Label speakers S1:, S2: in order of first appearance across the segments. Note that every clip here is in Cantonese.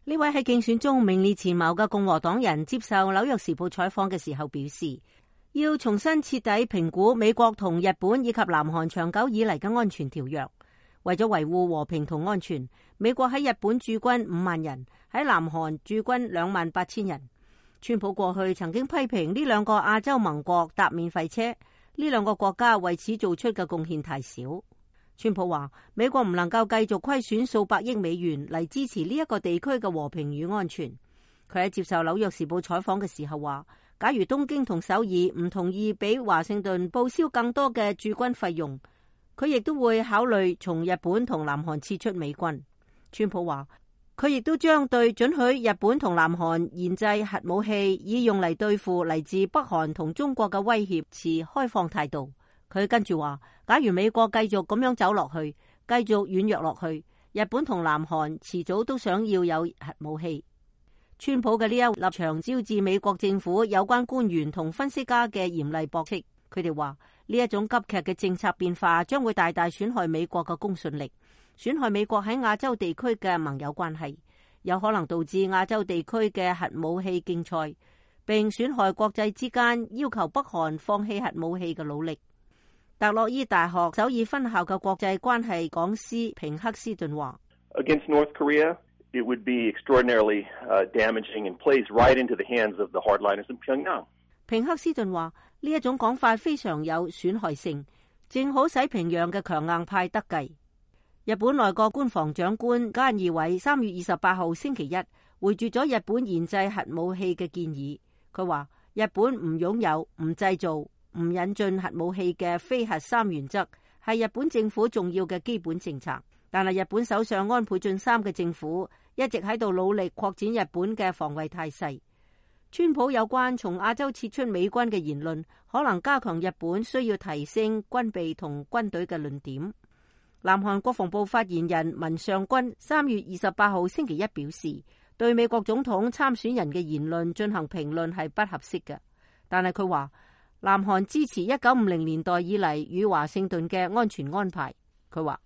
S1: 呢位喺競選中名列前茅嘅共和黨人接受紐約時報採訪嘅時候表示，要重新徹底評估美國同日本以及南韓長久以嚟嘅安全條約。為咗維護和平同安全，美國喺日本駐軍5萬人，喺南韓駐軍28000人。川普過去曾經批評呢兩個亞洲盟國搭免費車，呢兩個國家為此做出嘅貢獻太少。川普話美國唔能夠繼續虧損數百億美元嚟支持呢一個地區嘅和平與安全。佢喺接受紐約時報採訪嘅時候話，假如東京同首爾唔同意俾華盛頓報銷更多嘅駐軍費用，佢亦都會考慮從日本同南韓撤出美軍。川普話佢亦都將對准許日本同南韓研製核武器以用嚟對付嚟自北韓同中國嘅威脅持開放態度。佢跟住話，假如美國繼續咁樣走落去，繼續軟弱落去，日本同南韓遲早都想要有核武器。川普嘅呢一立場招致美國政府有關官員同分析家嘅嚴厲駁斥。佢哋話呢一種急劇嘅政策變化將會大大損害美國嘅公信力，損害美國喺亞洲地區嘅盟友關係，有可能導致亞洲地區嘅核武器競賽，並損害國際之間要求北韓放棄核武器嘅努力。特洛伊大學首爾分校嘅國際關係講師平克斯頓話
S2: ：Against North Korea, it would be extraordinarily damaging and plays right into the hands of the hardliners in Pyongyang。
S1: 平克斯頓話呢一種講法非常有損害性，正好使平壤嘅強硬派得計。日本內閣官房長官菅義偉3月28號星期一回絕咗日本研製核武器嘅建議。佢話日本唔擁有、唔製造、唔引進核武器嘅非核三原則係日本政府重要嘅基本政策，但係日本首相安倍晉三嘅政府一直喺度努力擴展日本嘅防衛態勢。川普有關從亞洲撤出美軍嘅言論，可能加強日本需要提升軍備同軍隊嘅論點。南韓國防部發言人文尚君3月28號星期一表示，對美國總統參選人嘅言論進行評論係不合適嘅，但係佢話南韓支持1950年代以嚟與華盛頓嘅安全安排。佢話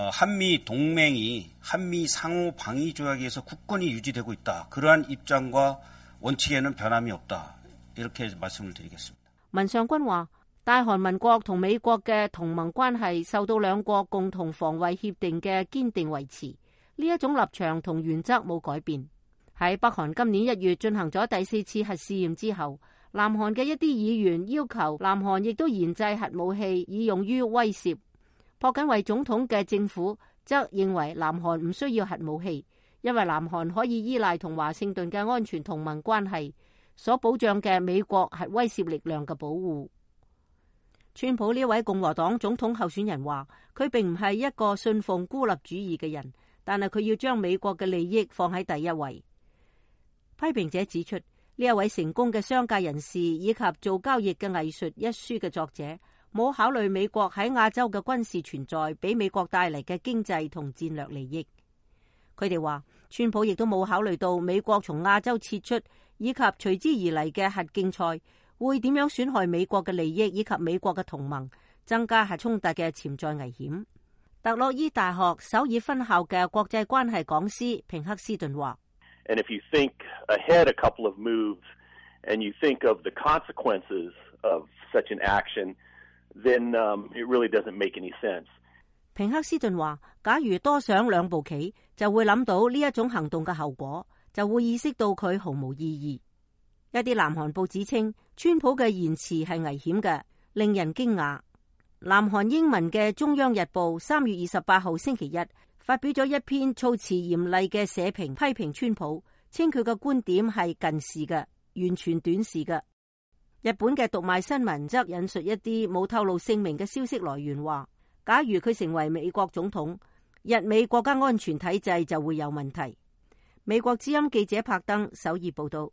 S3: 한미 동맹이 한미 상호 방위 조약에서 굳건히 유지되고 있다. 그러한 입장과 원칙에는 변함이 없다. 이렇게 말씀을 드리겠습니다.
S1: 文尚君話，大韓民國同美國嘅同盟關係受到兩國共同防衛協定嘅堅定維持，呢一種立場同原則冇改變。喺北韓今年1月進行咗第4次核試驗之後，南韓嘅一啲議員要求南韓亦都研製核武器以用於威懾。朴槿惠總統嘅政府則認為南韓唔需要核武器，因為南韓可以依賴同華盛頓嘅安全同盟關係所保障嘅美國核威懾力量嘅保護。川普呢位共和黨總統候選人話，佢並唔係一個信奉孤立主義嘅人，但係佢要將美國嘅利益放喺第一位。批評者指出，呢一位成功嘅商界人士以及做交易嘅藝術一書嘅作者，冇考慮美國喺亞洲嘅軍事存在俾美國帶嚟嘅經濟同戰略利益。佢哋話，川普亦都冇考慮到美國從亞洲撤出以及隨之而嚟嘅核競賽會點樣損害美國嘅利益以及美國嘅同盟，增加核衝突嘅潛在危險。特洛伊大學首爾分校嘅國際關係講師平克斯頓話
S2: ：And if you think ahead a couple of moves and you think of the consequences of such an action, then it really doesn't make any sense.
S1: 平克斯頓話，假如多想2步棋，就會諗到呢一種行動嘅後果，就會意識到佢毫無意義。一啲南韓報紙稱，川普嘅言辭係危險嘅，令人驚訝。南韓英文嘅中央日報3月28號星期一發表咗一篇措辭嚴厲嘅社評，批評川普，稱佢嘅觀點係近視嘅，完全短視嘅。日本嘅讀賣新聞則引述一啲冇透露姓名嘅消息來源話，假如佢成為美國總統，日美國家安全體制就會有問題。美國之音記者柏登首爾報道。